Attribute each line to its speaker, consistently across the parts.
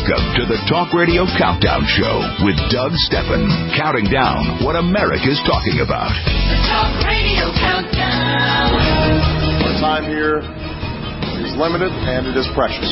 Speaker 1: Welcome to the Talk Radio Countdown Show with Doug Stephan, counting down what America's talking about.
Speaker 2: The Talk Radio Countdown.
Speaker 3: Our time here is limited and it is precious.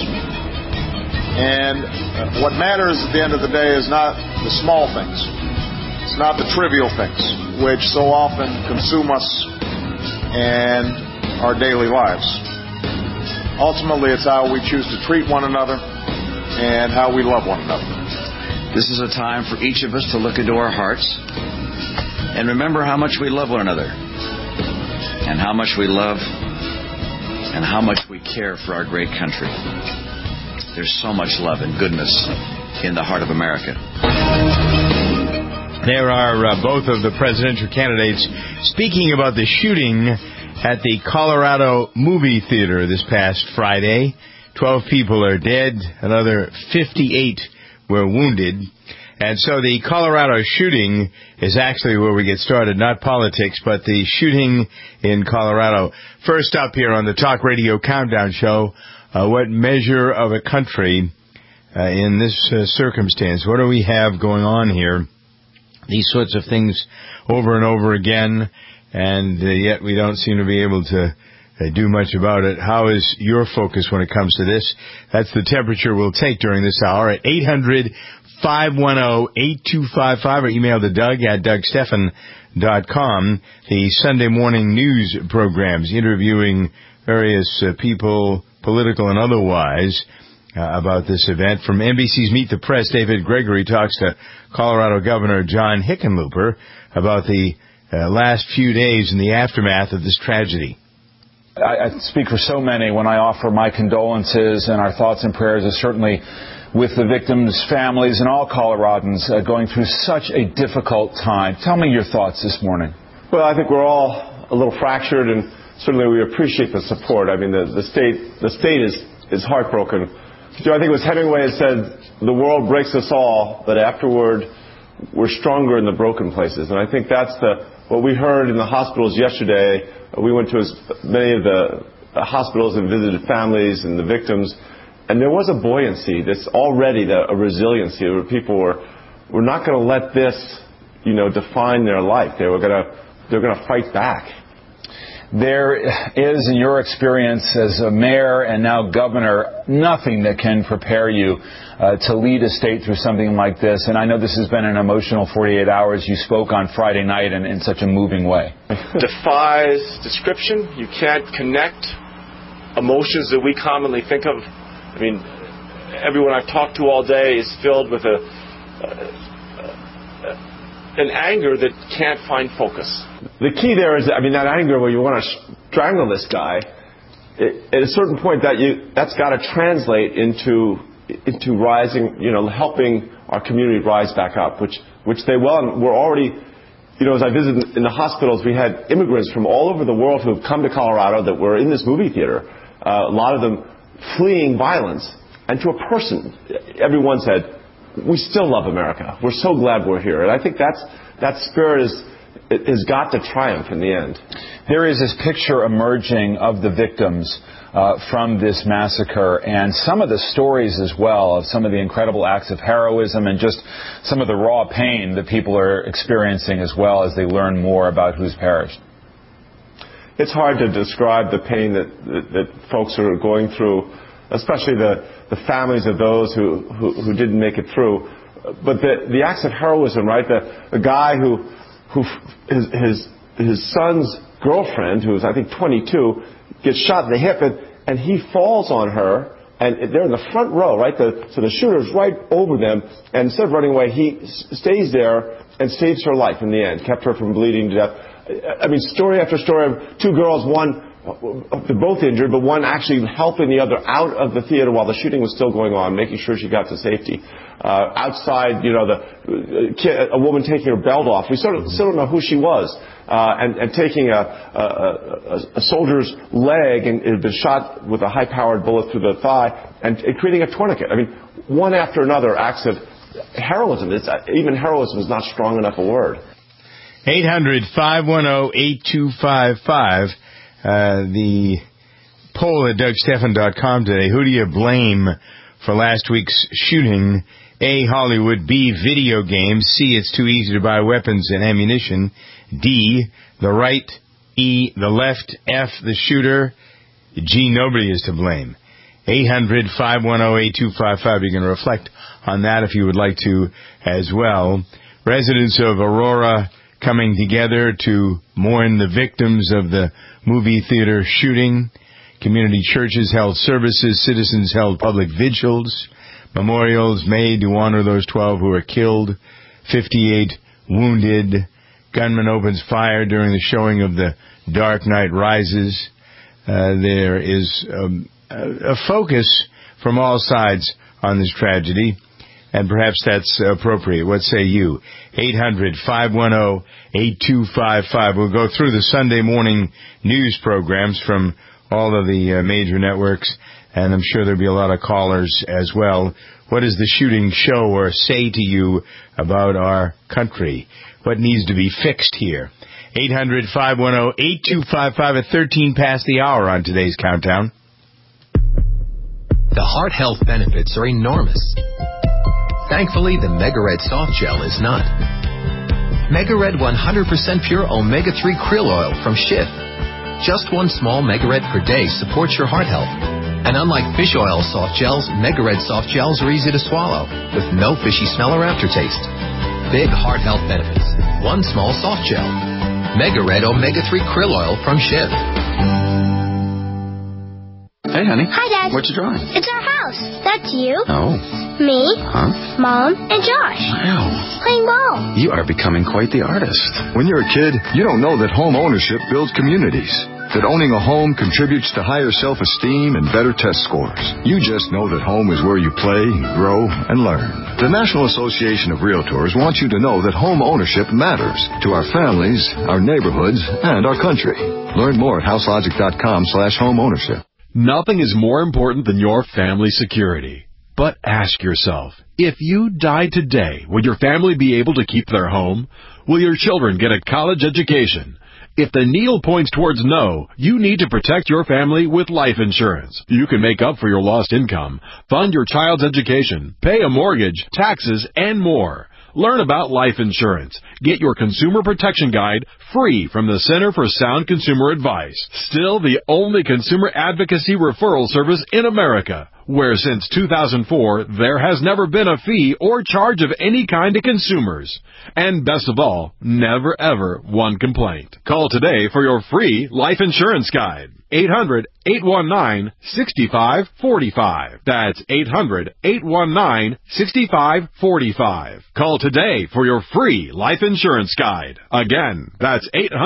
Speaker 3: And what matters at the end of the day is not the small things. It's not the trivial things, which so often consume us and our daily lives. Ultimately, it's how we choose to treat one another and how we love one another.
Speaker 4: This is a time for each of us to look into our hearts and remember how much we love one another and how much we love and how much we care for our great country. There's so much love and goodness in the heart of America.
Speaker 5: There are both of the presidential candidates speaking about the shooting at the Colorado movie theater this past Friday. 12 people are dead. Another 58 were wounded. And so the Colorado shooting is actually where we get started, not politics, but the shooting in Colorado. First up here on the Talk Radio Countdown Show, what measure of a country in this circumstance? What do we have going on here? These sorts of things over and over again, and yet we don't seem to be able to do much about it. How is your focus when it comes to this? That's the temperature we'll take during this hour at 800-510-8255 or email to Doug at DougStephan.com. The Sunday morning news programs interviewing various people, political and otherwise, about this event. From NBC's Meet the Press, David Gregory talks to Colorado Governor John Hickenlooper about the last few days in the aftermath of this tragedy.
Speaker 6: I speak for so many when I offer my condolences, and our thoughts and prayers are certainly with the victims' families and all Coloradans going through such a difficult time. Tell me your thoughts this morning.
Speaker 7: Well, I think we're all a little fractured, and certainly we appreciate the support. I mean, the state is heartbroken. I think it was Hemingway that said, "The world breaks us all, but afterward we're stronger in the broken places." And I think that's what we heard in the hospitals yesterday. We went to many of the hospitals and visited families and the victims, and there was a buoyancy, a resiliency where people were not going to let this, define their life. They're going to fight back.
Speaker 6: There is, in your experience as a mayor and now governor, nothing that can prepare you to lead a state through something like this. And I know this has been an emotional 48 hours. You spoke on Friday night in such a moving way.
Speaker 8: Defies description. You can't connect emotions that we commonly think of. I mean, everyone I've talked to all day is filled with an anger that can't find focus.
Speaker 7: The key there is, that anger where you want to strangle this guy, at a certain point that's got to translate into rising, helping our community rise back up, which they will. And we're already, as I visited in the hospitals, we had immigrants from all over the world who have come to Colorado that were in this movie theater. A lot of them fleeing violence. And to a person, everyone said, "We still love America. We're so glad we're here." And I think that spirit has got to triumph in the end.
Speaker 6: There is this picture emerging of the victims from this massacre, and some of the stories as well of some of the incredible acts of heroism and just some of the raw pain that people are experiencing as well as they learn more about who's perished.
Speaker 7: It's hard to describe the pain that folks are going through, especially the families of those who didn't make it through. But the acts of heroism, right? The guy who his son's girlfriend, who's I think 22, gets shot in the hip, and he falls on her, and they're in the front row, right? So the shooter's right over them, and instead of running away, he stays there and saves her life in the end, kept her from bleeding to death. I mean, story after story of two girls, one, they're both injured, but one actually helping the other out of the theater while the shooting was still going on, making sure she got to safety. Outside, a woman taking her belt off. We still don't know who she was, and taking a soldier's leg, and it had been shot with a high-powered bullet through the thigh, and creating a tourniquet. I mean, one after another acts of heroism. Even heroism is not strong enough a word.
Speaker 5: 800-510-8255. The poll at DougStephan.com today. Who do you blame for last week's shooting. A, Hollywood. B, video games. C, it's too easy to buy weapons and ammunition. D, the right. E, the left. F, the shooter. G, nobody is to blame. 800-510-8255. You can reflect on that if you would like to as well. Residents of Aurora coming together to mourn the victims of the movie theater shooting. Community churches held services. Citizens held public vigils. Memorials made to honor those 12 who were killed. 58 wounded. Gunman opens fire during the showing of The Dark Knight Rises. There is a focus from all sides on this tragedy, and perhaps that's appropriate. What say you? 800-510-8255. We'll go through the Sunday morning news programs from all of the major networks, and I'm sure there'll be a lot of callers as well. What does the shooting show or say to you about our country? What needs to be fixed here? 800-510-8255 at 13 past the hour on today's Countdown.
Speaker 9: The heart health benefits are enormous. Thankfully, the Mega-Red Soft Gel is not. Mega-Red 100% pure omega-3 krill oil from Schiff. Just one small Mega-Red per day supports your heart health. And unlike fish oil soft gels, Mega-Red Soft Gels are easy to swallow with no fishy smell or aftertaste. Big heart health benefits. One small soft gel. Mega-Red omega-3 krill oil from Schiff.
Speaker 4: Hey, honey.
Speaker 10: Hi, Dad.
Speaker 4: What you drawing?
Speaker 10: It's our house. That's you.
Speaker 4: Oh.
Speaker 10: Me.
Speaker 4: Huh?
Speaker 10: Mom. And Josh.
Speaker 4: Wow.
Speaker 10: Playing ball.
Speaker 4: You are becoming quite the artist.
Speaker 11: When you're a kid, you don't know that home ownership builds communities. That owning a home contributes to higher self-esteem and better test scores. You just know that home is where you play, grow, and learn. The National Association of Realtors wants you to know that home ownership matters to our families, our neighborhoods, and our country. Learn more at houselogic.com/home ownership.
Speaker 12: Nothing is more important than your family security. But ask yourself, if you died today, will your family be able to keep their home? Will your children get a college education? If the needle points towards no, you need to protect your family with life insurance. You can make up for your lost income, fund your child's education, pay a mortgage, taxes, and more. Learn about life insurance. Get your consumer protection guide free from the Center for Sound Consumer Advice. Still the only consumer advocacy referral service in America, where since 2004 there has never been a fee or charge of any kind to consumers. And best of all, never ever one complaint. Call today for your free life insurance guide. 800-819-6545. That's 800-819-6545. Call today for your free life insurance guide. Again, that's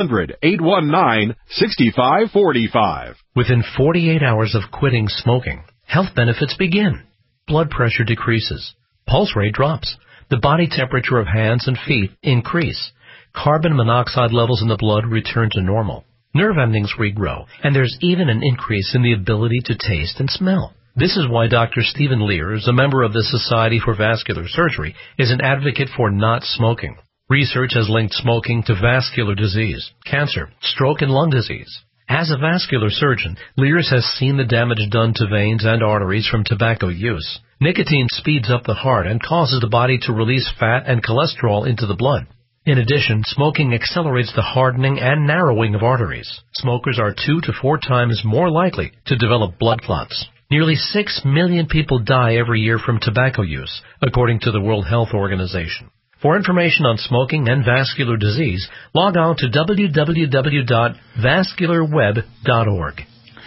Speaker 12: 800-819-6545.
Speaker 13: Within 48 hours of quitting smoking, health benefits begin. Blood pressure decreases. Pulse rate drops. The body temperature of hands and feet increase. Carbon monoxide levels in the blood return to normal. Nerve endings regrow, and there's even an increase in the ability to taste and smell. This is why Dr. Stephen Lears, a member of the Society for Vascular Surgery, is an advocate for not smoking. Research has linked smoking to vascular disease, cancer, stroke, and lung disease. As a vascular surgeon, Lears has seen the damage done to veins and arteries from tobacco use. Nicotine speeds up the heart and causes the body to release fat and cholesterol into the blood. In addition, smoking accelerates the hardening and narrowing of arteries. Smokers are 2 to 4 times more likely to develop blood clots. Nearly 6 million people die every year from tobacco use, according to the World Health Organization. For information on smoking and vascular disease, log on to www.vascularweb.org.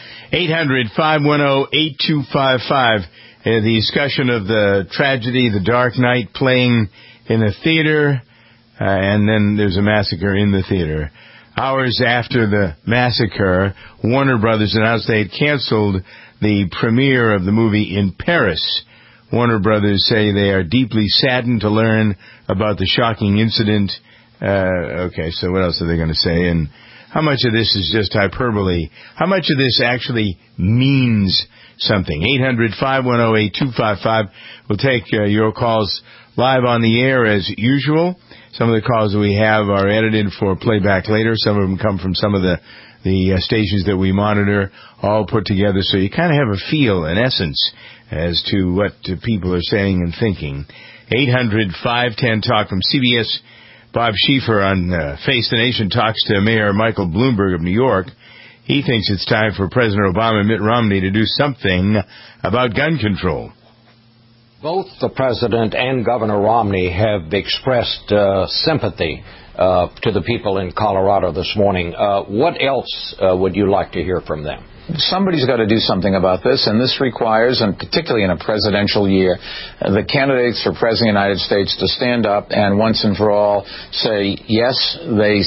Speaker 5: 800-510-8255. The discussion of the tragedy, The Dark Knight, playing in a theater, and then there's a massacre in the theater. Hours after the massacre, Warner Brothers announced they had canceled the premiere of the movie in Paris. Warner Brothers say they are deeply saddened to learn about the shocking incident. Okay, so what else are they going to say? And how much of this is just hyperbole? How much of this actually means something? 800-510-8255. We'll take your calls live on the air as usual. Some of the calls that we have are edited for playback later. Some of them come from some of the the stations that we monitor, all put together, so you kind of have a feel, in essence, as to what people are saying and thinking. 800-510-TALK from CBS. Bob Schieffer on Face the Nation talks to Mayor Michael Bloomberg of New York. He thinks it's time for President Obama and Mitt Romney to do something about gun control.
Speaker 14: Both the President and Governor Romney have expressed sympathy to the people in Colorado this morning. What else would you like to hear from them?
Speaker 15: Somebody's got to do something about this, and this requires, and particularly in a presidential year, the candidates for President of the United States to stand up and once and for all say, yes, they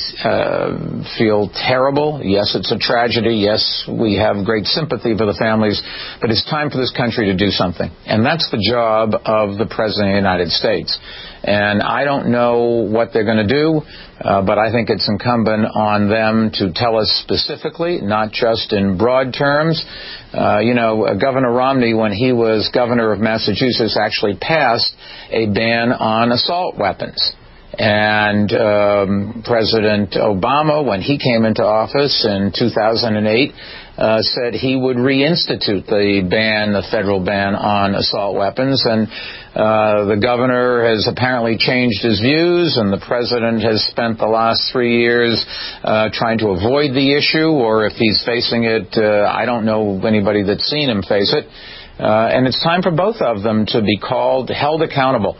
Speaker 15: feel terrible. Yes, it's a tragedy. Yes, we have great sympathy for the families, but it's time for this country to do something. And that's the job of the President of the United States. And I don't know what they're going to do, but I think it's incumbent on them to tell us specifically, not just in broad terms. Governor Romney, when he was governor of Massachusetts, actually passed a ban on assault weapons. And President Obama, when he came into office in 2008, said he would reinstitute the federal ban on assault weapons. And the governor has apparently changed his views, and the president has spent the last 3 years trying to avoid the issue, or if he's facing it, I don't know anybody that's seen him face it. And it's time for both of them to be held accountable.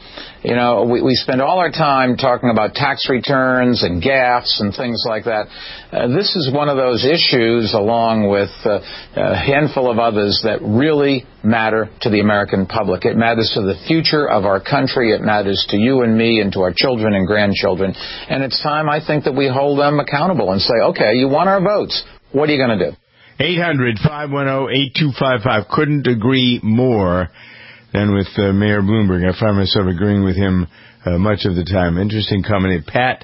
Speaker 15: We spend all our time talking about tax returns and gaffes and things like that. This is one of those issues, along with a handful of others, that really matter to the American public. It matters to the future of our country. It matters to you and me and to our children and grandchildren. And it's time, I think, that we hold them accountable and say, okay, you want our votes. What are you going to do?
Speaker 5: 800-510-8255. Couldn't agree more than with Mayor Bloomberg. I find myself agreeing with him much of the time. Interesting comment. Pat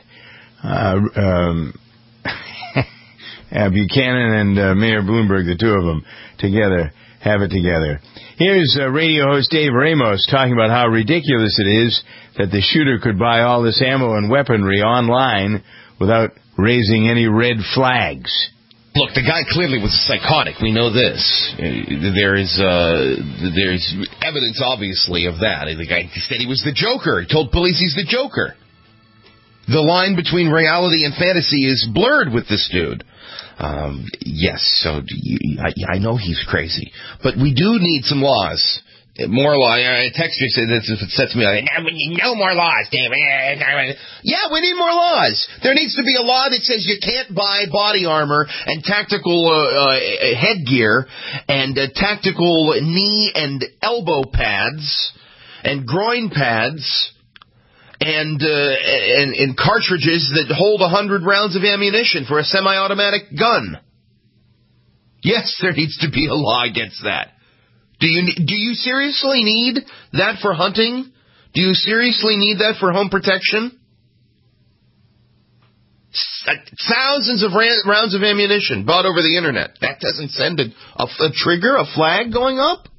Speaker 5: Buchanan and Mayor Bloomberg, the two of them, together, have it together. Here's radio host Dave Ramos talking about how ridiculous it is that the shooter could buy all this ammo and weaponry online without raising any red flags.
Speaker 16: Look, the guy clearly was psychotic. We know this. There's evidence, obviously, of that. The guy said he was the Joker. He told police he's the Joker. The line between reality and fantasy is blurred with this dude. Yes, so I know he's crazy. But we do need some laws. More law. A texter said this sets me like, no more laws, David. Yeah, we need more laws. There needs to be a law that says you can't buy body armor and tactical headgear and tactical knee and elbow pads and groin pads and cartridges that hold 100 rounds of ammunition for a semi-automatic gun. Yes, there needs to be a law against that. Do you seriously need that for hunting? Do you seriously need that for home protection? Thousands of rounds of ammunition bought over the internet. That doesn't send a trigger, a flag going up?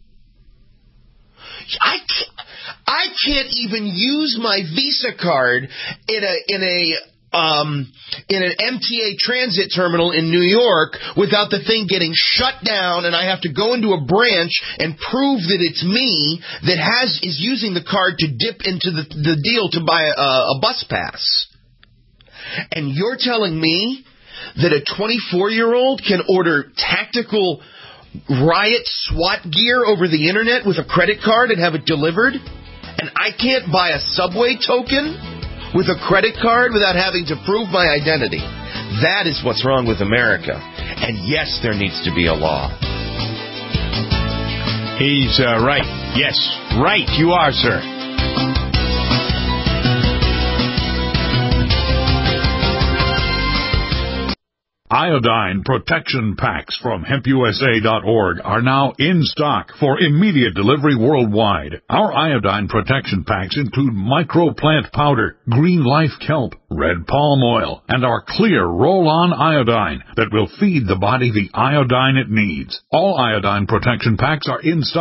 Speaker 16: I can't even use my Visa card in an MTA transit terminal in New York without the thing getting shut down, and I have to go into a branch and prove that it's me that is using the card to dip into the deal to buy a bus pass. And you're telling me that a 24-year-old can order tactical riot SWAT gear over the internet with a credit card and have it delivered? And I can't buy a subway token with a credit card without having to prove my identity? That is what's wrong with America. And yes, there needs to be a law.
Speaker 5: He's right. Yes, right. You are, sir.
Speaker 17: Iodine protection packs from HempUSA.org are now in stock for immediate delivery worldwide. Our iodine protection packs include microplant powder, green life kelp, red palm oil, and our clear roll-on iodine that will feed the body the iodine it needs. All iodine protection packs are in stock,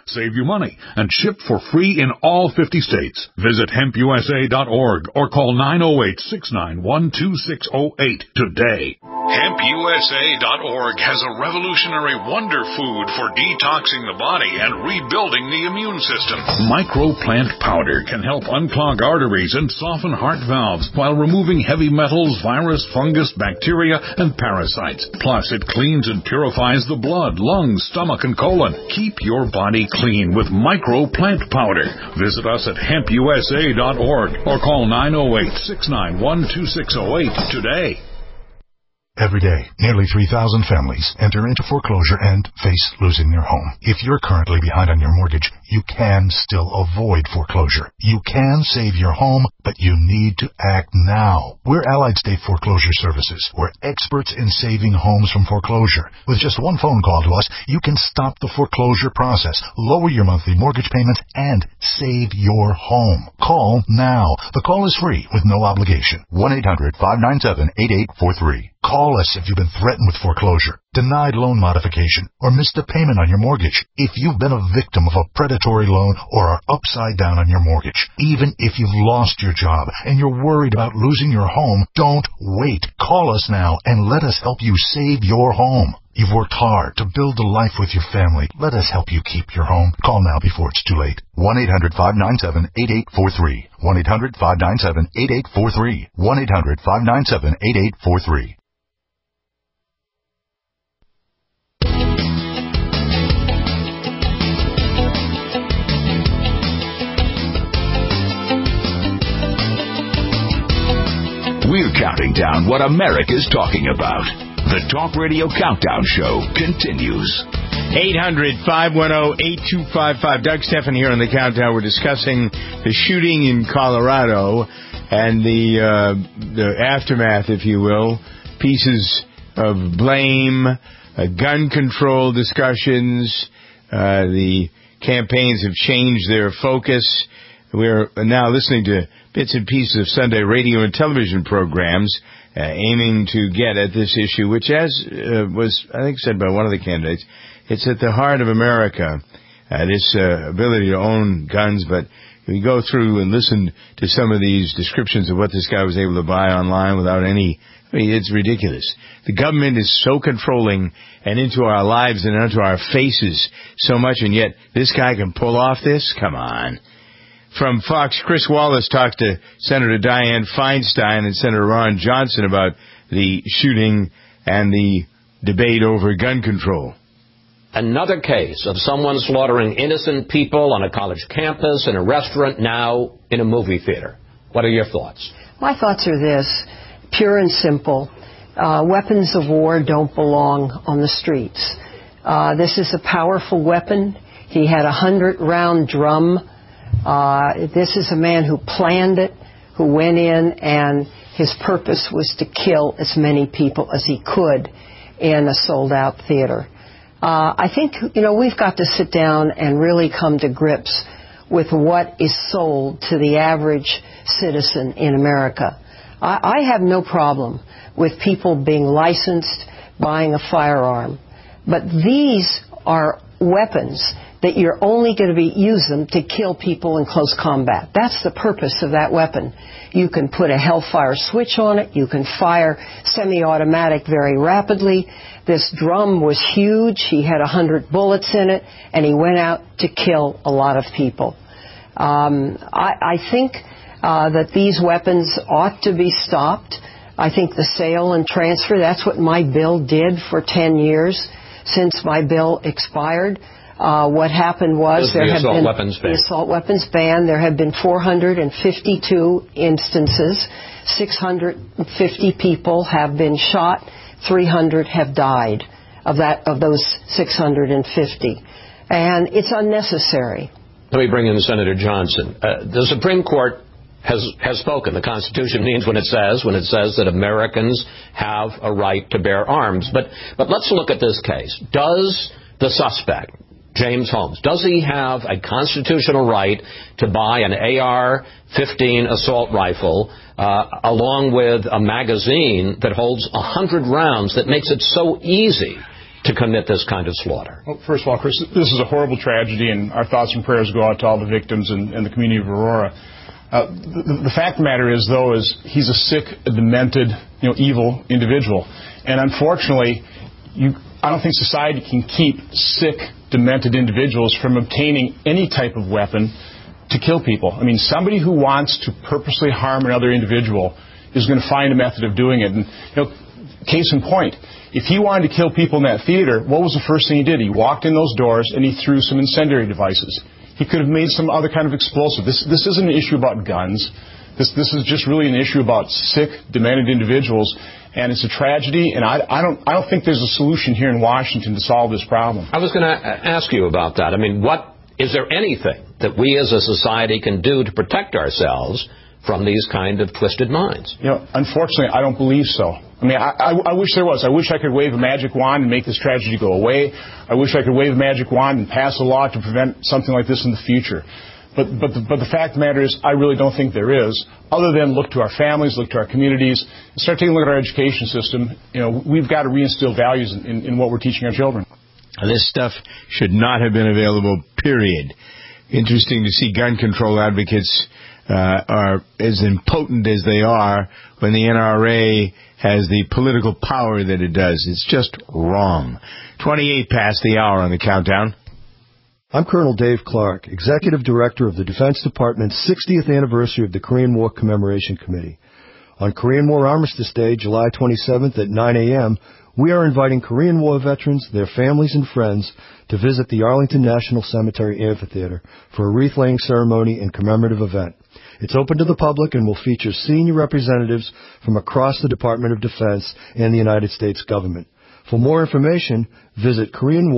Speaker 17: save you money, and shipped for free in all 50 states. Visit hempusa.org or call 908-691-2608 today. HempUSA.org has a revolutionary wonder food for detoxing the body and rebuilding the immune system. Microplant powder can help unclog arteries and soften heart valves while removing heavy metals, virus, fungus, bacteria, and parasites. Plus, it cleans and purifies the blood, lungs, stomach, and colon. Keep your body clean with Microplant powder. Visit us at HempUSA.org or call 908-691-2608 today.
Speaker 18: Every day, nearly 3,000 families enter into foreclosure and face losing their home. If you're currently behind on your mortgage, you can still avoid foreclosure. You can save your home, but you need to act now. We're Allied State Foreclosure Services. We're experts in saving homes from foreclosure. With just one phone call to us, you can stop the foreclosure process, lower your monthly mortgage payments, and save your home. Call now. The call is free with no obligation. 1-800-597-8843. Call us if you've been threatened with foreclosure, denied loan modification, or missed a payment on your mortgage. If you've been a victim of a predatory loan or are upside down on your mortgage, even if you've lost your job and you're worried about losing your home, don't wait. Call us now and let us help you save your home. You've worked hard to build a life with your family. Let us help you keep your home. Call now before it's too late. 1-800-597-8843. 1-800-597-8843. 1-800-597-8843.
Speaker 1: We're counting down what America's talking about. The Talk Radio Countdown Show continues.
Speaker 5: 800-510-8255. Doug Stephan here on the Countdown. We're discussing the shooting in Colorado and the aftermath, if you will, pieces of blame, gun control discussions. The campaigns have changed their focus. We're now listening to bits and pieces of Sunday radio and television programs aiming to get at this issue, which, as was, I think, said by one of the candidates, it's at the heart of America, this ability to own guns. But we go through and listen to some of these descriptions of what this guy was able to buy online without any... I mean, it's ridiculous. The government is so controlling and into our lives and into our faces so much, and yet this guy can pull off this? Come on. From Fox, Chris Wallace talked to Senator Dianne Feinstein and Senator Ron Johnson about the shooting and the debate over gun control.
Speaker 14: Another case of someone slaughtering innocent people on a college campus, in a restaurant, now in a movie theater. What are your thoughts?
Speaker 19: My thoughts are this, pure and simple. Weapons of war don't belong on the streets. This is a powerful weapon. He had a 100-round drum. This is a man who planned it, who went in, and his purpose was to kill as many people as he could in a sold-out theater. I think, we've got to sit down and really come to grips with what is sold to the average citizen in America. I have no problem with people being licensed, buying a firearm, but these are weapons that you're only going to use them to kill people in close combat. That's the purpose of that weapon. You can put a Hellfire switch on it. You can fire semi-automatic very rapidly. This drum was huge. He had 100 bullets in it, and he went out to kill a lot of people. I think that these weapons ought to be stopped. I think the sale and transfer, that's what my bill did for 10 years since my bill expired. What happened was there had been the assault weapons ban. There had been 452 instances. 650 people have been shot. 300 have died of those 650. And it's unnecessary.
Speaker 14: Let me bring in Senator Johnson. The Supreme Court has spoken. The Constitution means when it says that Americans have a right to bear arms. But let's look at this case. Does the suspect, James Holmes, does he have a constitutional right to buy an AR-15 assault rifle along with a magazine that holds 100 rounds that makes it so easy to commit this kind of slaughter?
Speaker 20: Well, first of all, Chris, this is a horrible tragedy, and our thoughts and prayers go out to all the victims and the community of Aurora. The fact of the matter is, though, is he's a sick, demented, evil individual. And unfortunately, I don't think society can keep sick, demented individuals from obtaining any type of weapon to kill people. I mean, somebody who wants to purposely harm another individual is going to find a method of doing it. And, case in point, if he wanted to kill people in that theater, what was the first thing he did? He walked in those doors and he threw some incendiary devices. He could have made some other kind of explosive. This isn't an issue about guns. This is just really an issue about sick, demented individuals, and it's a tragedy. And I don't think there's a solution here in Washington to solve this problem.
Speaker 14: I was going to ask you about that. I mean, is there anything that we as a society can do to protect ourselves from these kind of twisted minds?
Speaker 20: Unfortunately, I don't believe so. I mean, I wish there was. I wish I could wave a magic wand and make this tragedy go away. I wish I could wave a magic wand and pass a law to prevent something like this in the future. But the fact of the matter is, I really don't think there is, other than look to our families, look to our communities, and start taking a look at our education system. We've got to reinstill values in what we're teaching our children.
Speaker 5: This stuff should not have been available, period. Interesting to see gun control advocates are as impotent as they are when the NRA has the political power that it does. It's just wrong. 28 past the hour on the countdown.
Speaker 21: I'm Colonel Dave Clark, Executive Director of the Defense Department's 60th anniversary of the Korean War Commemoration Committee. On Korean War Armistice Day, July 27th at 9 a.m., we are inviting Korean War veterans, their families, and friends to visit the Arlington National Cemetery Amphitheater for a wreath-laying ceremony and commemorative event. It's open to the public and will feature senior representatives from across the Department of Defense and the United States government. For more information, visit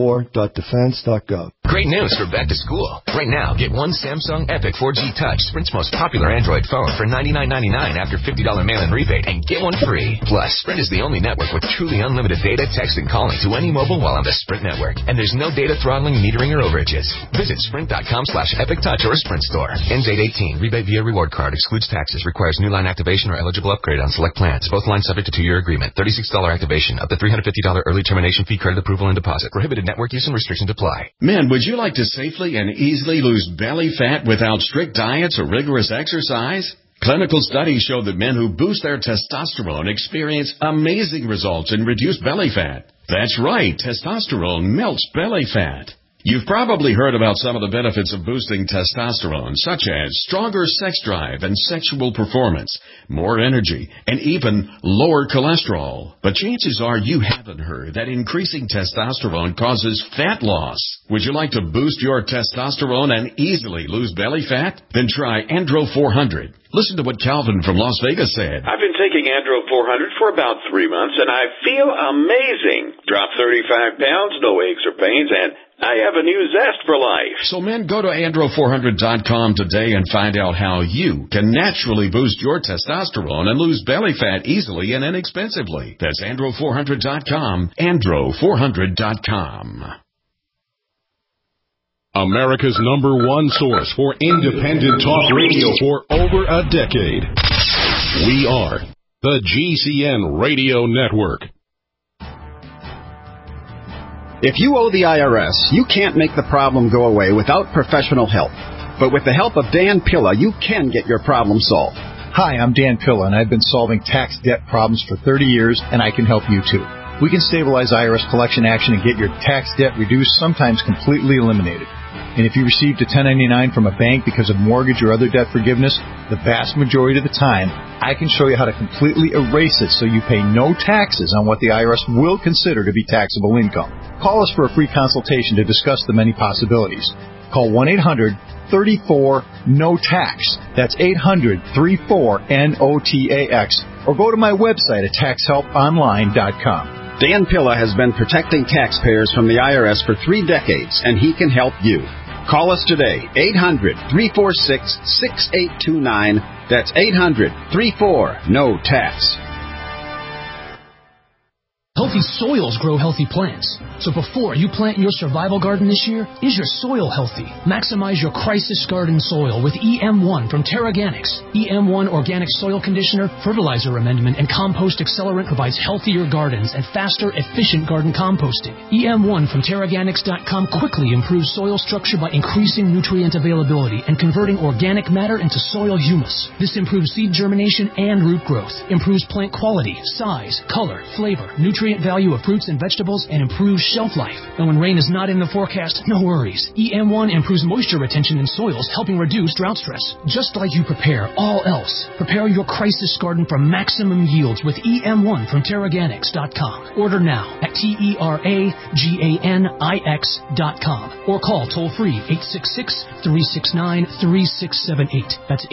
Speaker 21: koreanwar.defense.gov.
Speaker 9: Great news for back to school. Right now, get one Samsung Epic 4G Touch, Sprint's most popular Android phone, for $99.99 after $50 mail-in rebate, and get one free. Plus, Sprint is the only network with truly unlimited data, text, and calling to any mobile while on the Sprint network. And there's no data throttling, metering, or overages. Visit sprint.com/Epic Touch or a Sprint store. End date 18. Rebate via reward card. Excludes taxes. Requires new line activation or eligible upgrade on select plans. Both lines subject to 2-year agreement. $36 activation. Up to $350 early termination fee, credit approval, and deposit. Prohibited network use and restrictions apply.
Speaker 22: Men, would you like to safely and easily lose belly fat without strict diets or rigorous exercise? Clinical studies show that men who boost their testosterone experience amazing results in reduced belly fat. That's right, testosterone melts belly fat. You've probably heard about some of the benefits of boosting testosterone, such as stronger sex drive and sexual performance, more energy, and even lower cholesterol. But chances are you haven't heard that increasing testosterone causes fat loss. Would you like to boost your testosterone and easily lose belly fat? Then try Andro 400. Listen to what Calvin from Las Vegas said.
Speaker 23: I've been taking Andro 400 for about 3 months, and I feel amazing. Dropped 35 pounds, no aches or pains, and I have a new zest for life.
Speaker 22: So men, go to Andro400.com today and find out how you can naturally boost your testosterone and lose belly fat easily and inexpensively. That's Andro400.com, Andro400.com.
Speaker 12: America's #1 source for independent talk radio for over a decade. We are the GCN Radio Network.
Speaker 24: If you owe the IRS, you can't make the problem go away without professional help. But with the help of Dan Pilla, you can get your problem solved.
Speaker 25: Hi, I'm Dan Pilla, and I've been solving tax debt problems for 30 years, and I can help you too. We can stabilize IRS collection action and get your tax debt reduced, sometimes completely eliminated. And if you received a 1099 from a bank because of mortgage or other debt forgiveness, the vast majority of the time, I can show you how to completely erase it so you pay no taxes on what the IRS will consider to be taxable income. Call us for a free consultation to discuss the many possibilities. Call 1-800-34-NO-TAX. That's 800-34-NOTAX. Or go to my website at taxhelponline.com.
Speaker 24: Dan Pilla has been protecting taxpayers from the IRS for 3 decades, and he can help you. Call us today, 800-346-6829. That's 800-34-NO-TAX.
Speaker 2: Healthy soils grow healthy plants. So before you plant your survival garden this year, is your soil healthy? Maximize your crisis garden soil with EM1 from Terraganics. EM1 Organic Soil Conditioner, Fertilizer Amendment, and Compost Accelerant provides healthier gardens and faster, efficient garden composting. EM1 from Terraganics.com quickly improves soil structure by increasing nutrient availability and converting organic matter into soil humus. This improves seed germination and root growth, improves plant quality, size, color, flavor, nutrient value of fruits and vegetables, and improves shelf life. And when rain is not in the forecast, no worries. EM1 improves moisture retention in soils, helping reduce drought stress. Just like you prepare all else, prepare your crisis garden for maximum yields with EM1 from Terraganics.com. Order now at TERAGANIX.com or call toll-free 866-369-3678. That's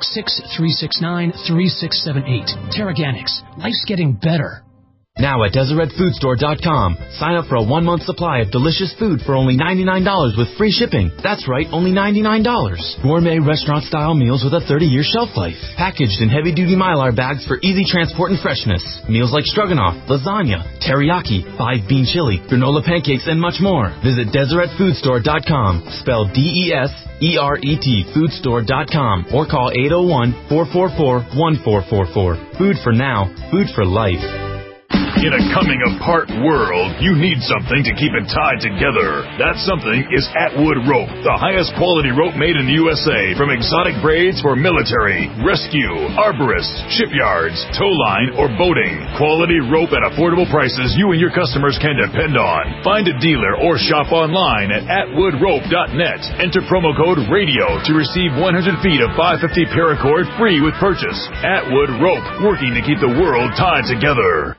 Speaker 2: 866-369-3678. Terraganics. Life's getting better.
Speaker 3: Now at DeseretFoodStore.com, sign up for a 1-month supply of delicious food for only $99 with free shipping. That's right, only $99. Gourmet restaurant-style meals with a 30-year shelf life. Packaged in heavy-duty Mylar bags for easy transport and freshness. Meals like stroganoff, lasagna, teriyaki, 5-bean chili, granola pancakes, and much more. Visit DeseretFoodStore.com, spelled DESERET, foodstore.com, or call 801-444-1444. Food for now, food for life.
Speaker 6: In a coming-apart world, you need something to keep it tied together. That something is Atwood Rope, the highest quality rope made in the USA, from exotic braids for military, rescue, arborists, shipyards, tow line, or boating. Quality rope at affordable prices you and your customers can depend on. Find a dealer or shop online at atwoodrope.net. Enter promo code RADIO to receive 100 feet of 550 paracord free with purchase. Atwood Rope, working to keep the world tied together.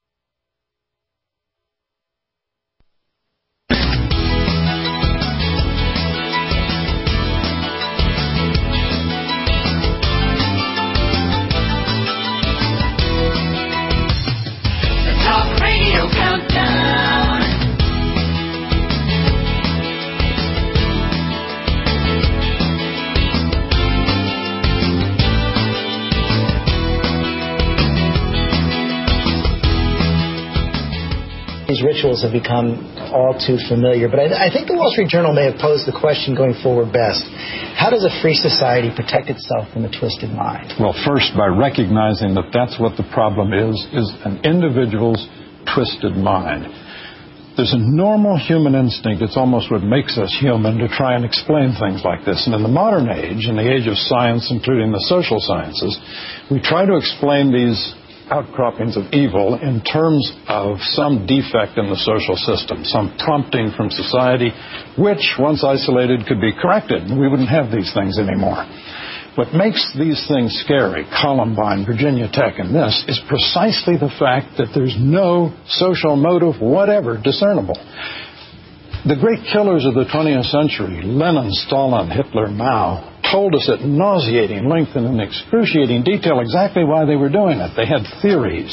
Speaker 7: These rituals have become all too familiar. But I think the Wall Street Journal may have posed the question going forward best. How does a free society protect itself from a twisted mind?
Speaker 8: Well, first, by recognizing that that's what the problem is an individual's twisted mind. There's a normal human instinct. It's almost what makes us human to try and explain things like this. And in the modern age, in the age of science, including the social sciences, we try to explain these outcroppings of evil in terms of some defect in the social system, some prompting from society, which, once isolated, could be corrected. We wouldn't have these things anymore. What makes these things scary, Columbine, Virginia Tech, and this, is precisely the fact that there's no social motive whatever discernible. The great killers of the 20th century, Lenin, Stalin, Hitler, Mao, told us at nauseating length and in excruciating detail exactly why they were doing it. They had theories.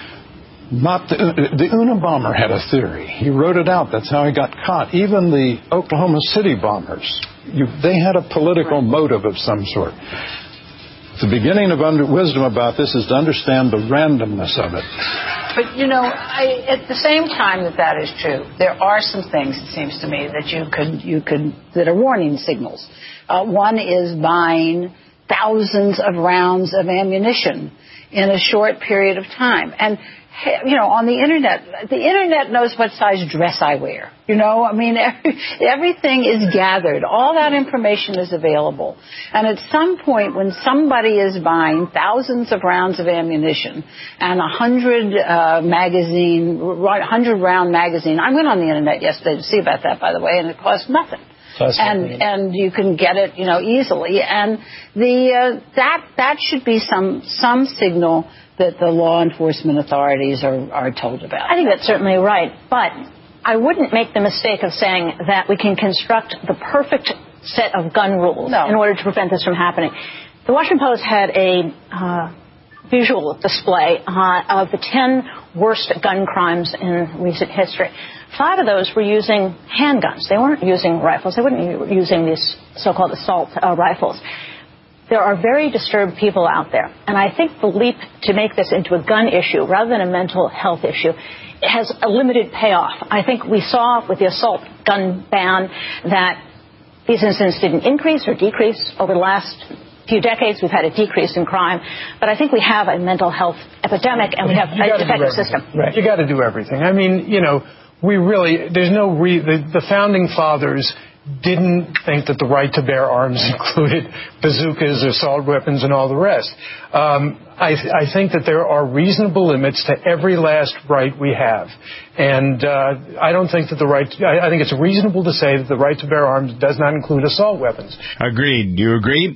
Speaker 8: The Unabomber had a theory. He wrote it out. That's how he got caught. Even the Oklahoma City bombers, they had a political motive of some sort. The beginning of wisdom about this is to understand the randomness of it.
Speaker 26: But, at the same time that is true, there are some things, it seems to me, that you could that are warning signals. One is buying thousands of rounds of ammunition in a short period of time. And, on the Internet knows what size dress I wear. Everything is gathered. All that information is available. And at some point, when somebody is buying thousands of rounds of ammunition and 100-round magazine, I went on the Internet yesterday to see about that, by the way, and it cost nothing. And you can get it, easily. And that should be some signal that the law enforcement authorities are told about.
Speaker 27: I think that's certainly right. But I wouldn't make the mistake of saying that we can construct the perfect set of gun rules in order to prevent this from happening. The Washington Post had a visual display of the 10 worst gun crimes in recent history. 5 of those were using handguns. They weren't using rifles. They weren't using these so-called assault rifles. There are very disturbed people out there. And I think the leap to make this into a gun issue rather than a mental health issue has a limited payoff. I think we saw with the assault gun ban that these incidents didn't increase or decrease over the last few decades. We've had a decrease in crime, but I think we have a mental health epidemic, and we have a defective system.
Speaker 4: Right. You got to do everything. I mean, the founding fathers didn't think that the right to bear arms included bazookas, assault weapons, and all the rest. I think that there are reasonable limits to every last right we have. And I don't think that I think it's reasonable to say that the right to bear arms does not include assault weapons.
Speaker 5: Agreed. You agree?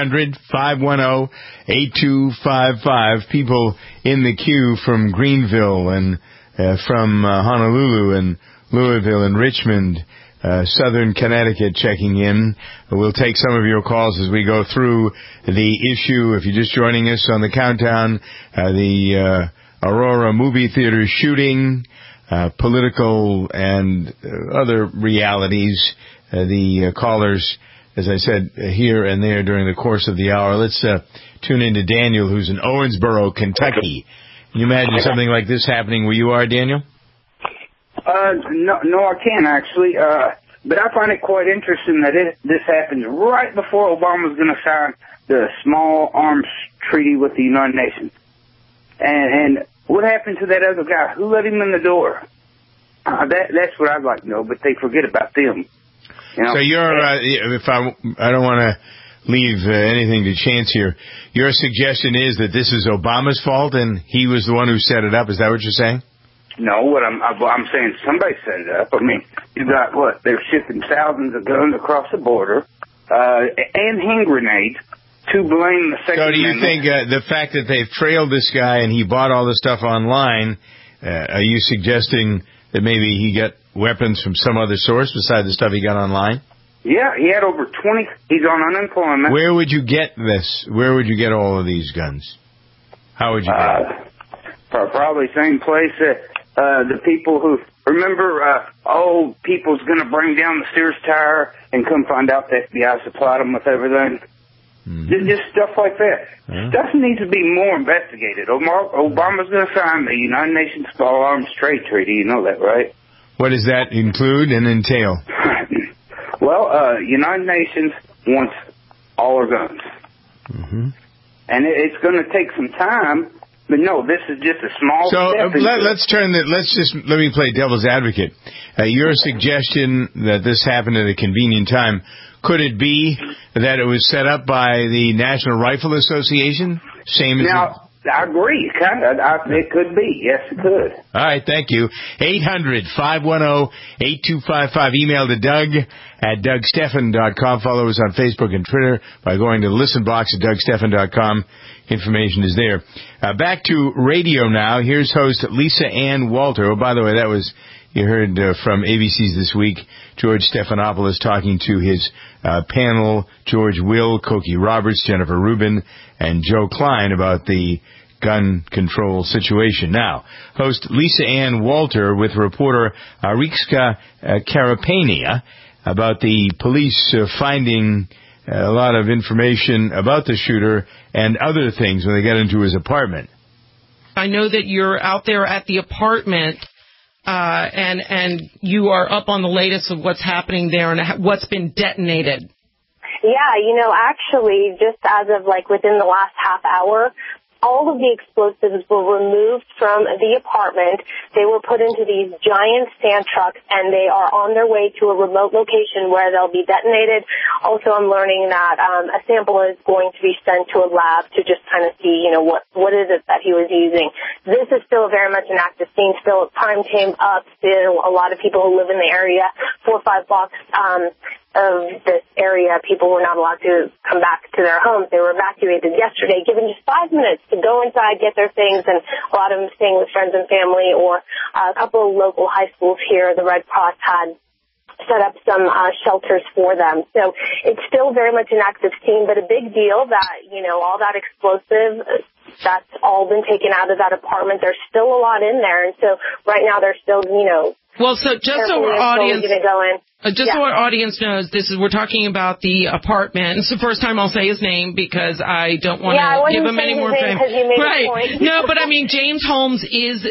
Speaker 5: 800-510-8255. People in the queue from Greenville and from Honolulu and Louisville and Richmond, Southern Connecticut checking in. We'll take some of your calls as we go through the issue. If you're just joining us on the countdown, the Aurora movie theater shooting, political and other realities, the callers, as I said, here and there during the course of the hour. Let's tune into Daniel, who's in Owensboro, Kentucky. Can you imagine something like this happening where you are, Daniel?
Speaker 10: No, I can't actually. But I find it quite interesting that this happens right before Obama's going to sign the Small Arms Treaty with the United Nations. And what happened to that other guy? Who let him in the door? That's what I'd like to know. But they forget about them.
Speaker 5: So you're, if I don't want to leave anything to chance here. Your suggestion is that this is Obama's fault and he was the one who set it up. Is that what you're saying?
Speaker 10: No, what I'm saying, somebody set it up. I mean, you got what? They're shipping thousands of guns across the border and hand grenades to blame the Second Amendment. So do you think
Speaker 5: the fact that they've trailed this guy and he bought all this stuff online, are you suggesting that maybe he got weapons from some other source besides the stuff he got online?
Speaker 10: Yeah, he had over 20. He's on unemployment.
Speaker 5: Where would you get this? Where would you get all of these guns? How would you get it?
Speaker 10: Probably same place that the people who remember, people's going to bring down the Sears Tower and come find out that the FBI supplied them with everything. Mm-hmm. Just stuff like that. Stuff needs to be more investigated. Obama's going to sign the United Nations Small Arms Trade Treaty. You know that, right?
Speaker 5: What does that include and entail?
Speaker 10: Well, United Nations wants all our guns. Mm-hmm. And it's going to take some time, but no, this is just a small step.
Speaker 5: So let me play devil's advocate. Your suggestion that this happened at a convenient time, could it be that it was set up by the National Rifle Association?
Speaker 10: I agree. It could be. Yes, it could.
Speaker 5: All right, thank you. 800-510-8255. Email to Doug at DougStephan.com. Follow us on Facebook and Twitter by going to the listen box at DougStephan.com. Information is there. Back to radio now. Here's host Lisa Ann Walter. Oh, by the way, you heard from ABC's This Week, George Stephanopoulos talking to his panel, George Will, Cokie Roberts, Jennifer Rubin, and Joe Klein about the gun control situation. Now, host Lisa Ann Walter with reporter Arixka Karapania about the police finding a lot of information about the shooter and other things when they got into his apartment.
Speaker 11: I know that you're out there at the apartment, and you are up on the latest of what's happening there and what's been detonated.
Speaker 13: Yeah, actually, just as of within the last half hour, all of the explosives were removed from the apartment. They were put into these giant sand trucks, and they are on their way to a remote location where they'll be detonated. Also, I'm learning that a sample is going to be sent to a lab to just kind of see, what is it that he was using. This is still very much an active scene, still prime time up. Still, a lot of people who live in the area, 4 or 5 blocks of this area, people were not allowed to come back to their homes. They were evacuated yesterday, given just 5 minutes to go inside, get their things, and a lot of them staying with friends and family, or a couple of local high schools here. The Red Cross had set up some shelters for them. So it's still very much an active scene, but a big deal that, all that explosive, that's all been taken out of that apartment. There's still a lot in there. And so right now they're still,
Speaker 11: Well, so just so our audience,
Speaker 13: So
Speaker 11: our audience knows, we're talking about the apartment. It's the first time I'll say his name because I don't want to give him any more fame. Right? No, but I mean James Holmes is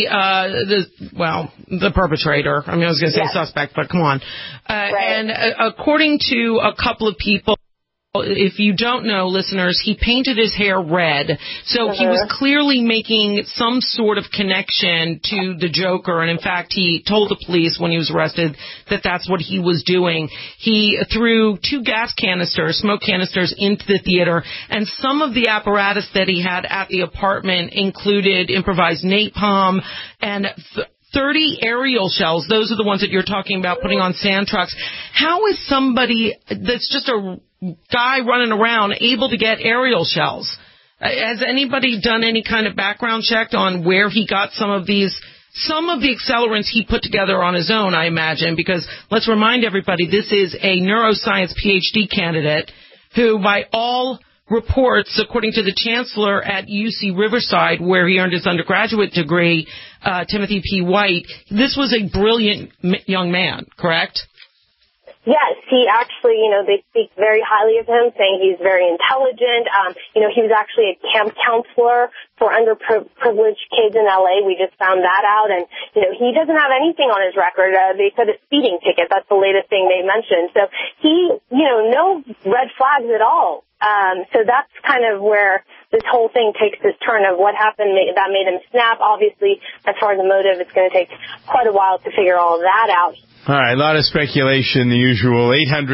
Speaker 11: the perpetrator. I mean, I was going to say suspect, but come on. And according to a couple of people. If you don't know, listeners, he painted his hair red, so he was clearly making some sort of connection to the Joker, and in fact, he told the police when he was arrested that that's what he was doing. He threw 2 smoke canisters into the theater, and some of the apparatus that he had at the apartment included improvised napalm and 30 aerial shells. Those are the ones that you're talking about, putting on sand trucks. How is somebody that's just a guy running around able to get aerial shells? Has anybody done any kind of background check on where he got some of the accelerants he put together on his own, I imagine? Because let's remind everybody, this is a neuroscience PhD candidate who, by all reports, according to the chancellor at UC Riverside, where he earned his undergraduate degree, Timothy P. White, this was a brilliant young man, correct?
Speaker 13: Yes, he actually, they speak very highly of him, saying he's very intelligent. He was actually a camp counselor for underprivileged kids in LA. We just found that out. And, he doesn't have anything on his record. They said a speeding ticket. That's the latest thing they mentioned. So he, no red flags at all. So that's kind of where this whole thing takes this turn of what happened that made him snap. Obviously, as far as the motive, it's going to take quite a while to figure all of that out.
Speaker 5: All right, a lot of speculation, the usual.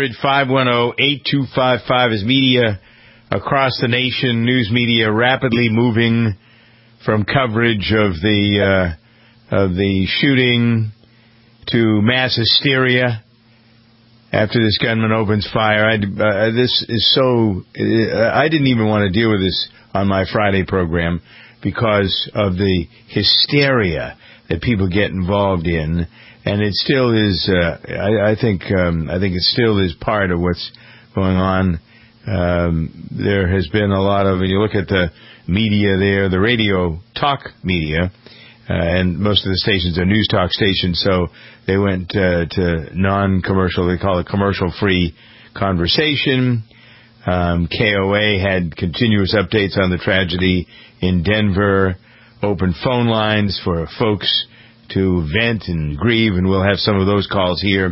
Speaker 5: 800-510-8255 is media across the nation, news media rapidly moving from coverage of the shooting to mass hysteria after this gunman opens fire. This is so... I didn't even want to deal with this on my Friday program because of the hysteria that people get involved in. And it still is. I think it still is part of what's going on. There has been a lot of. When you look at the media there, the radio talk media, and most of the stations are news talk stations, so they went to non-commercial. They call it commercial-free conversation. KOA had continuous updates on the tragedy in Denver. Open phone lines for folks to vent and grieve, and we'll have some of those calls here.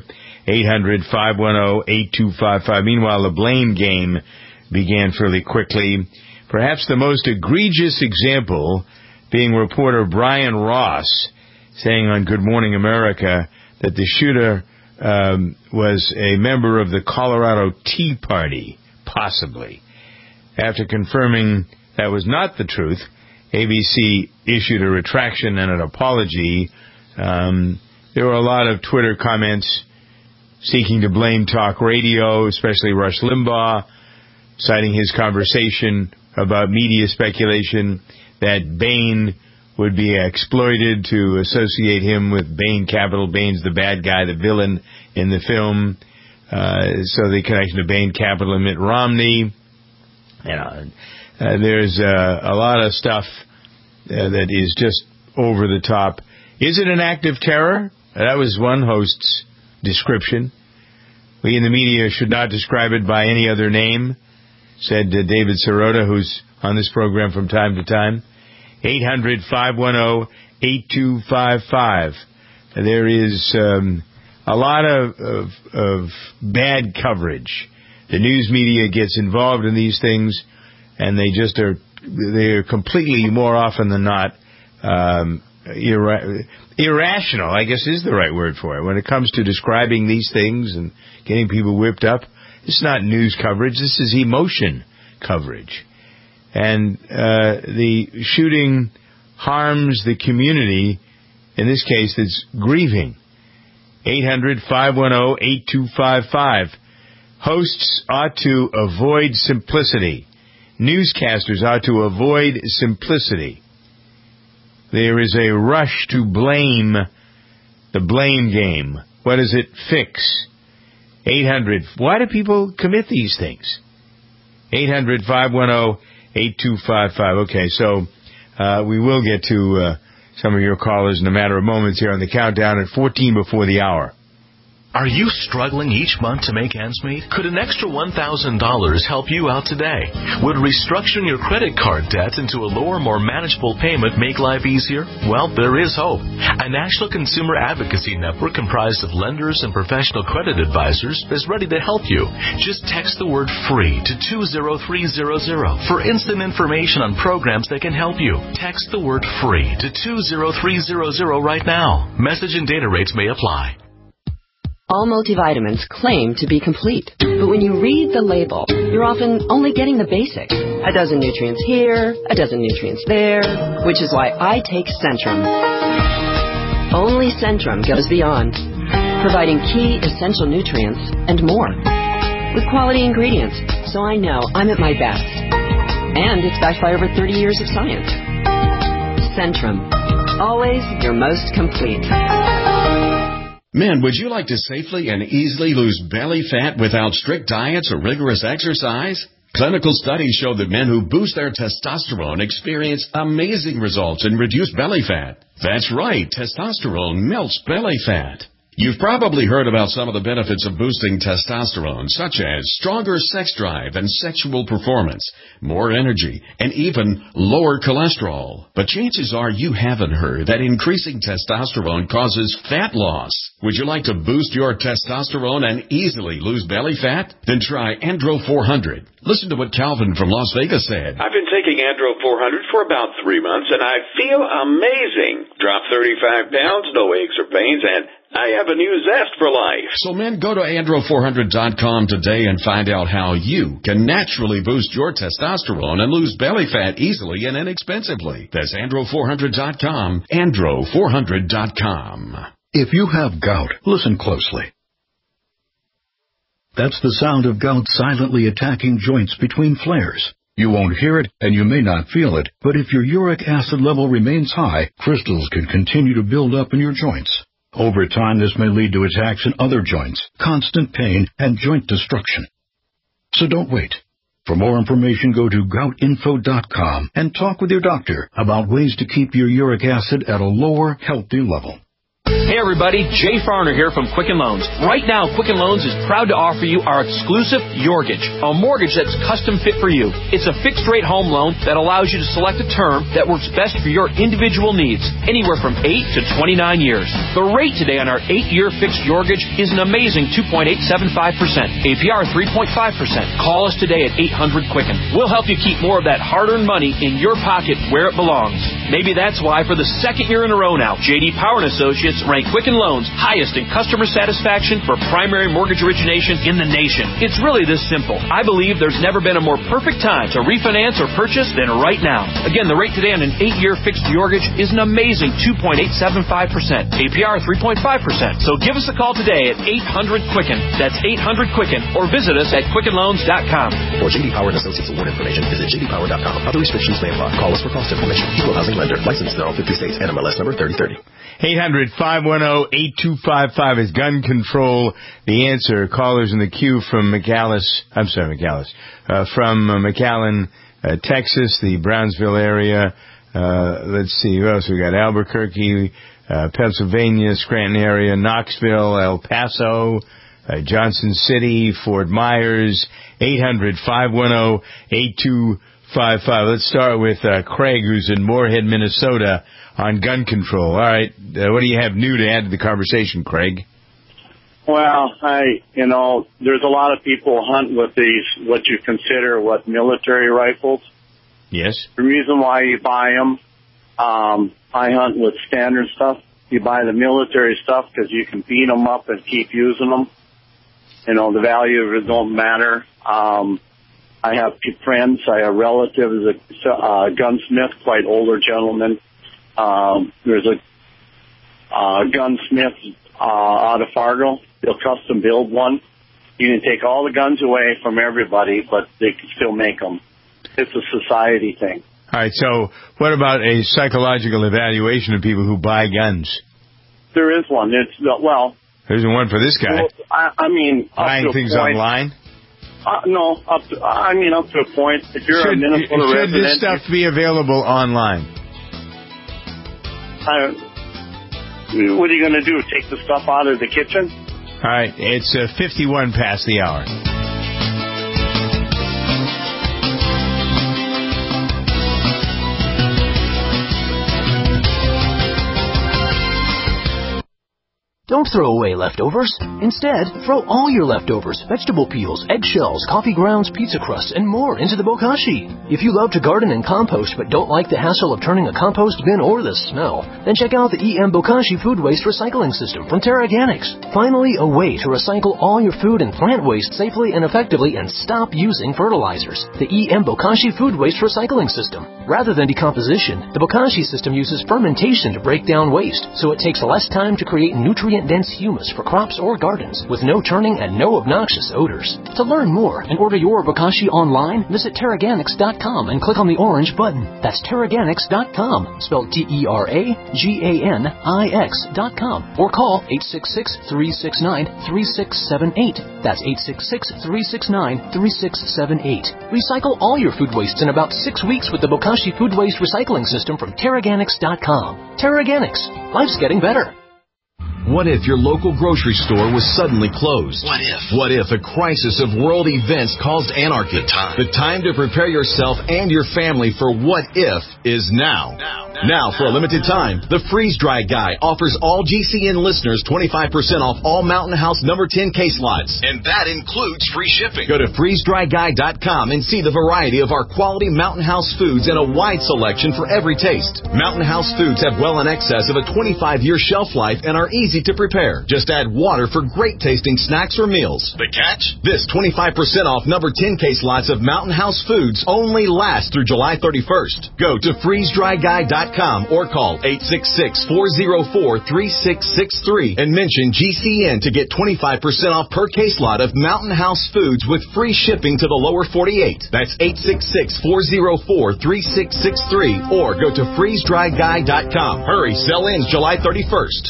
Speaker 5: 800-510-8255. Meanwhile, the blame game began fairly quickly. Perhaps the most egregious example being reporter Brian Ross saying on Good Morning America that the shooter was a member of the Colorado Tea Party, possibly. After confirming that was not the truth, ABC issued a retraction and an apology. There were a lot of Twitter comments seeking to blame talk radio, especially Rush Limbaugh, citing his conversation about media speculation that Bain would be exploited to associate him with Bain Capital. Bain's the bad guy, the villain in the film. So the connection to Bain Capital and Mitt Romney. There's a lot of stuff that is just over the top. Is it an act of terror? That was one host's description. We in the media should not describe it by any other name, said David Sirota, who's on this program from time to time. 800-510-8255. There is a lot of bad coverage. The news media gets involved in these things, and they're completely, more often than not, irrational, I guess is the right word for it. When it comes to describing these things and getting people whipped up, it's not news coverage, this is emotion coverage. And the shooting harms the community, in this case, that's grieving. 800-510-8255. Hosts ought to avoid simplicity. Newscasters ought to avoid simplicity. There is a rush to blame, the blame game. What does it fix? 800. Why do people commit these things? 800-510-8255. Okay, so we will get to some of your callers in a matter of moments here on the countdown at 14 before the hour.
Speaker 1: Are you struggling each month to make ends meet? Could an extra $1,000 help you out today? Would restructuring your credit card debt into a lower, more manageable payment make life easier? Well, there is hope. A national consumer advocacy network comprised of lenders and professional credit advisors is ready to help you. Just text the word FREE to 20300 for instant information on programs that can help you. Text the word FREE to 20300 right now. Message and data rates may apply.
Speaker 14: All multivitamins claim to be complete, but when you read the label, you're often only getting the basics. A dozen nutrients here, a dozen nutrients there, which is why I take Centrum. Only Centrum goes beyond, providing key essential nutrients and more, with quality ingredients, so I know I'm at my best. And it's backed by over 30 years of science. Centrum, always your most complete.
Speaker 22: Men, would you like to safely and easily lose belly fat without strict diets or rigorous exercise? Clinical studies show that men who boost their testosterone experience amazing results and reduce belly fat. That's right, testosterone melts belly fat. You've probably heard about some of the benefits of boosting testosterone, such as stronger sex drive and sexual performance, more energy, and even lower cholesterol. But chances are you haven't heard that increasing testosterone causes fat loss. Would you like to boost your testosterone and easily lose belly fat? Then try Andro 400. Listen to what Calvin from Las Vegas said.
Speaker 23: I've been taking Andro 400 for about 3 months, and I feel amazing. Dropped 35 pounds, no aches or pains, and I have a new zest for life.
Speaker 22: So men, go to Andro400.com today and find out how you can naturally boost your testosterone and lose belly fat easily and inexpensively. That's Andro400.com, Andro400.com.
Speaker 15: If you have gout, listen closely. That's the sound of gout silently attacking joints between flares. You won't hear it, and you may not feel it, but if your uric acid level remains high, crystals can continue to build up in your joints. Over time, this may lead to attacks in other joints, constant pain, and joint destruction. So don't wait. For more information, go to goutinfo.com and talk with your doctor about ways to keep your uric acid at a lower, healthy level.
Speaker 16: Hey everybody, Jay Farner here from Quicken Loans. Right now, Quicken Loans is proud to offer you our exclusive Yorgage, a mortgage that's custom fit for you. It's a fixed-rate home loan that allows you to select a term that works best for your individual needs, anywhere from 8 to 29 years. The rate today on our 8-year fixed Yorgage is an amazing 2.875%, APR 3.5%. Call us today at 800-QUICKEN. We'll help you keep more of that hard-earned money in your pocket where it belongs. Maybe that's why for the second year in a row now, J.D. Power & Associates rank Quicken Loans highest in customer satisfaction for primary mortgage origination in the nation. It's really this simple. I believe there's never been a more perfect time to refinance or purchase than right now. Again, the rate today on an 8-year fixed Yorgage is an amazing 2.875%, APR 3.5%. So give us a call today at 800-QUICKEN. That's 800-QUICKEN, or visit us at QuickenLoans.com.
Speaker 17: For J.D. Power & Associates award information, visit jdpower.com. Other restrictions may apply. Call us for cost information. Equal housing lender. Licensed in all 50 states. NMLS number 3030.
Speaker 5: 800-510-8255 is gun control. The answer. Callers in the queue from from McAllen, Texas, the Brownsville area. Let's see, who else we got? Albuquerque, Pennsylvania, Scranton area, Knoxville, El Paso, Johnson City, Fort Myers. 800-510-8255. Let's start with Craig, who's in Moorhead, Minnesota, on gun control. All right, what do you have new to add to the conversation, Craig?
Speaker 18: Well, there's a lot of people hunt with these, what you consider military rifles.
Speaker 5: Yes.
Speaker 18: The reason why you buy them, I hunt with standard stuff. You buy the military stuff because you can beat them up and keep using them. The value of it don't matter. I have friends, I have relatives, a gunsmith, quite older gentleman. There's a gunsmith out of Fargo. They'll custom build one. You can take all the guns away from everybody, but they can still make them. It's a society thing.
Speaker 5: All right, so what about a psychological evaluation of people who buy guns?
Speaker 18: There is one. There
Speaker 5: isn't one for this guy.
Speaker 18: Buying
Speaker 5: things online?
Speaker 18: No, up to a point. If you're a Minnesota resident,
Speaker 5: should this stuff be available online?
Speaker 18: What are you going to do? Take the stuff out of the kitchen?
Speaker 5: All right, it's 51 past the hour.
Speaker 2: Don't throw away leftovers. Instead, throw all your leftovers, vegetable peels, eggshells, coffee grounds, pizza crusts, and more into the bokashi. If you love to garden and compost but don't like the hassle of turning a compost bin or the smell, then check out the EM Bokashi Food Waste Recycling System from Terraganics. Finally, a way to recycle all your food and plant waste safely and effectively and stop using fertilizers. The EM Bokashi Food Waste Recycling System. Rather than decomposition, the Bokashi system uses fermentation to break down waste, so it takes less time to create nutrient-dense humus for crops or gardens, with no turning and no obnoxious odors. To learn more and order your Bokashi online, visit Terraganics.com and click on the orange button. That's Terraganics.com, spelled Terraganix.com, or call 866-369-3678. That's 866-369-3678. Recycle all your food waste in about 6 weeks with the Bokashi Food Waste Recycling System from Terraganics.com. Terraganics. Life's getting better.
Speaker 22: What if your local grocery store was suddenly closed? What if a crisis of world events caused anarchy? The time to prepare yourself and your family for what if is now. Now, for a limited time, the Freeze Dry Guy offers all GCN listeners 25% off all Mountain House number 10 case lots. And that includes free shipping. Go to freezedryguy.com and see the variety of our quality Mountain House foods and a wide selection for every taste. Mountain House foods have well in excess of a 25-year shelf life and are easy to prepare. Just add water for great tasting snacks or meals. The catch? This 25% off number 10 case lots of Mountain House foods only lasts through July 31st. Go to freezedryguy.com or call 866-404-3663 and mention GCN to get 25% off per case lot of Mountain House foods with free shipping to the lower 48. That's 866-404-3663 or go to freezedryguy.com. Hurry, sell ends July 31st.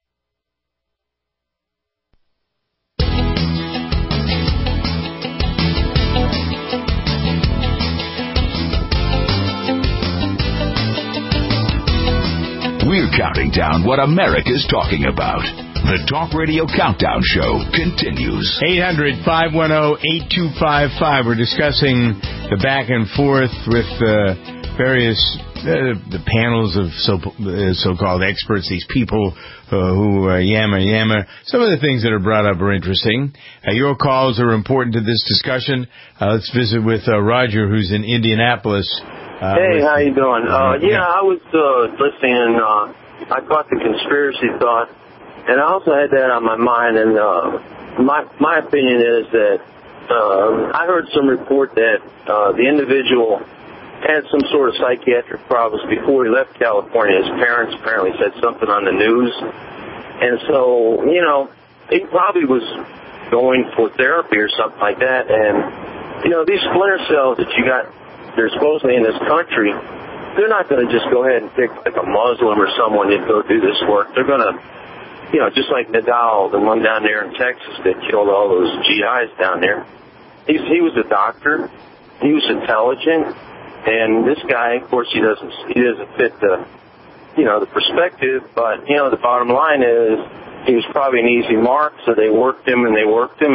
Speaker 9: We're counting down what America's talking about. The Talk Radio Countdown Show continues.
Speaker 5: 800-510-8255. We're discussing the back and forth with various the panels of so-called experts, these people who yammer. Some of the things that are brought up are interesting. Your calls are important to this discussion. Let's visit with Roger, who's in Indianapolis.
Speaker 12: Hey, how you doing? I was listening. I caught the conspiracy thought, and I also had that on my mind. And my opinion is that I heard some report that the individual had some sort of psychiatric problems before he left California. His parents apparently said something on the news, and so he probably was going for therapy or something like that. And these splinter cells that you got. They're supposedly in this country, they're not going to just go ahead and pick like a Muslim or someone to go do this work. They're going to, just like Nadal, the one down there in Texas that killed all those GIs down there. He was a doctor. He was intelligent. And this guy, of course, he doesn't fit the perspective. But, the bottom line is he was probably an easy mark. So they worked him and,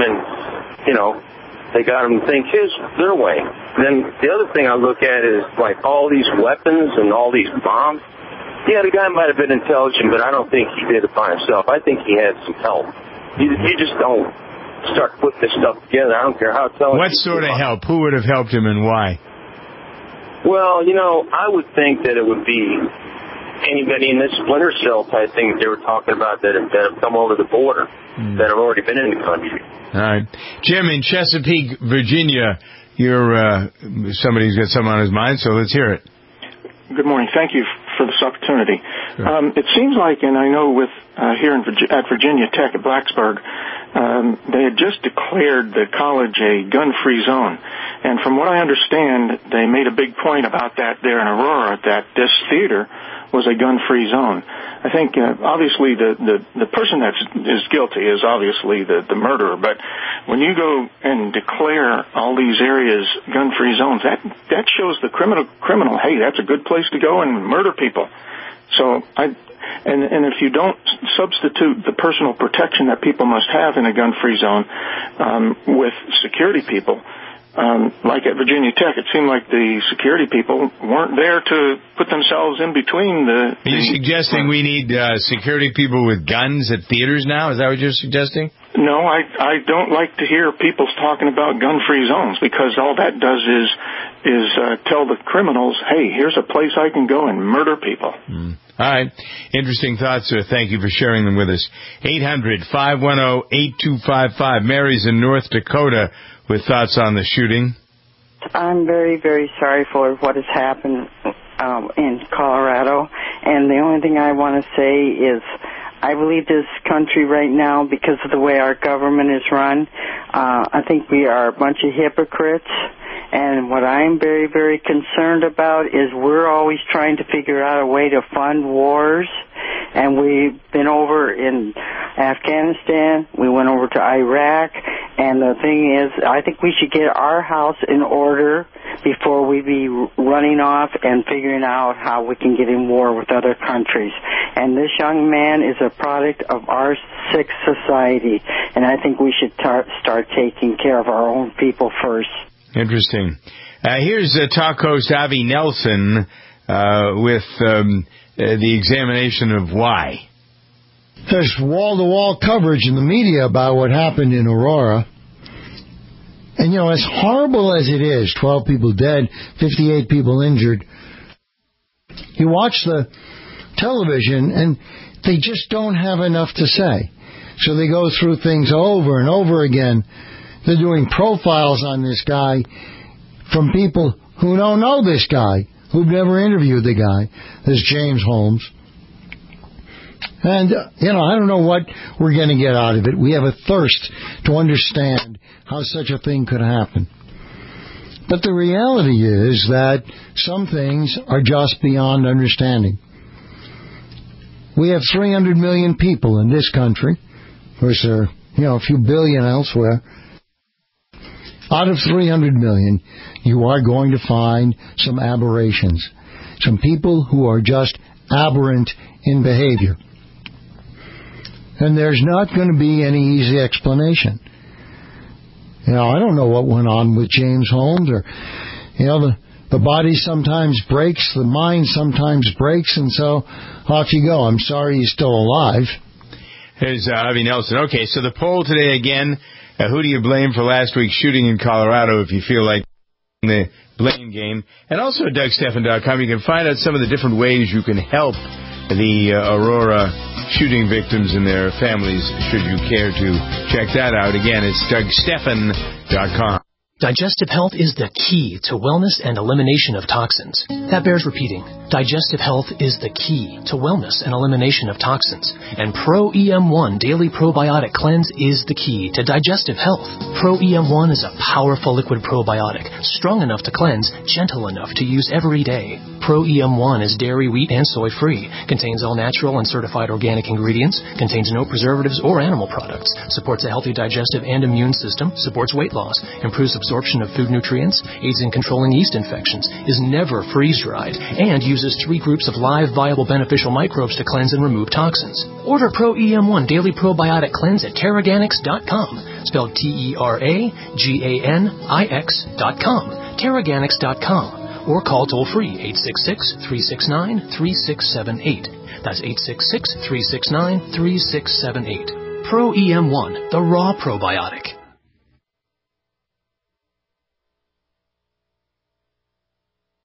Speaker 12: they got him to think their way. Then the other thing I look at is like all these weapons and all these bombs. Yeah, the guy might have been intelligent, but I don't think he did it by himself. I think he had some help. You just don't start putting this stuff together. I don't care how intelligent.
Speaker 5: What sort of help? Who would have helped him and why?
Speaker 12: Well, I would think that it would be anybody in this splinter cell type thing that they were talking about that have come over the border, that have already been in the country.
Speaker 5: All right. Jim, in Chesapeake, Virginia, you're somebody who's got something on his mind, so let's hear it.
Speaker 19: Good morning. Thank you for this opportunity. Sure. It seems like, and I know with here at Virginia Tech at Blacksburg, they had just declared the college a gun-free zone. And from what I understand, they made a big point about that there in Aurora, that this theater was a gun-free zone. I think obviously the person that is guilty is obviously the murderer, but when you go and declare all these areas gun-free zones, that shows the criminal, hey, that's a good place to go and murder people. So And if you don't substitute the personal protection that people must have in a gun-free zone with security people, like at Virginia Tech, it seemed like the security people weren't there to put themselves in between the...
Speaker 5: Are you suggesting we need security people with guns at theaters now? Is that what you're suggesting?
Speaker 19: No, I don't like to hear people talking about gun-free zones, because all that does is tell the criminals, hey, here's a place I can go and murder people.
Speaker 5: All right. Interesting thoughts, sir. Thank you for sharing them with us. 800-510-8255. Mary's in North Dakota with thoughts on the shooting.
Speaker 3: I'm very, very sorry for what has happened in Colorado. And the only thing I want to say is I believe this country right now, because of the way our government is run, I think we are a bunch of hypocrites. And what I'm very, very concerned about is we're always trying to figure out a way to fund wars. And we've been over in Afghanistan. We went over to Iraq. And the thing is, I think we should get our house in order before we be running off and figuring out how we can get in war with other countries. And this young man is a product of our sick society. And I think we should start taking care of our own people first.
Speaker 5: Interesting. Here's talk host Avi Nelson with the examination of why.
Speaker 6: There's wall-to-wall coverage in the media about what happened in Aurora. And, you know, as horrible as it is, 12 people dead, 58 people injured, you watch the television and they just don't have enough to say. So they go through things over and over again. They're doing profiles on this guy from people who don't know this guy, who've never interviewed the guy. There's James Holmes. And, you know, I don't know what we're going to get out of it. We have a thirst to understand how such a thing could happen. But the reality is that some things are just beyond understanding. We have 300 million people in this country. Of course, there are, you know, a few billion elsewhere. Out of 300 million, you are going to find some aberrations. Some people who are just aberrant in behavior. And there's not going to be any easy explanation. You know, I don't know what went on with James Holmes, or, you know, the body sometimes breaks, the mind sometimes breaks, and so off you go. I'm sorry he's still alive.
Speaker 5: Here's Avi Nelson. Okay, so the poll today again, who do you blame for last week's shooting in Colorado if you feel like the blame game? And also at DougStephan.com, you can find out some of the different ways you can help the Aurora shooting victims and their families, should you care to check that out. Again, it's DougStephan.com.
Speaker 2: Digestive health is the key to wellness and elimination of toxins. That bears repeating. Digestive health is the key to wellness and elimination of toxins. And Pro EM1 Daily Probiotic Cleanse is the key to digestive health. Pro EM1 is a powerful liquid probiotic, strong enough to cleanse, gentle enough to use every day. Pro EM1 is dairy, wheat, and soy-free, contains all natural and certified organic ingredients, contains no preservatives or animal products, supports a healthy digestive and immune system, supports weight loss, improves absorption of food nutrients, aids in controlling yeast infections, is never freeze-dried, and uses 3 groups of live, viable, beneficial microbes to cleanse and remove toxins. Order Pro EM1 Daily Probiotic Cleanse at Terraganix.com, spelled TerraGanix.com, Terraganix.com, or call toll-free 866-369-3678. That's 866-369-3678. Pro EM1, the raw probiotic.